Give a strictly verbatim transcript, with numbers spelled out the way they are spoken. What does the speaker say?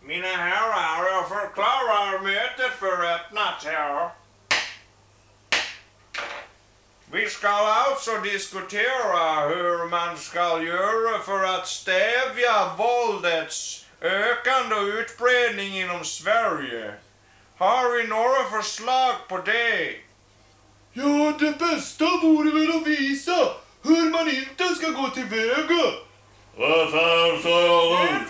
Mina herrar, jag förklarar mötet för öppnat här. Vi ska alltså diskutera hur man ska göra för att stävja våldets ökande utbredning inom Sverige. Har vi några förslag på det? Ja, det bästa vore väl att visa hur man inte ska gå tillväga. Vad fan sa jag nu?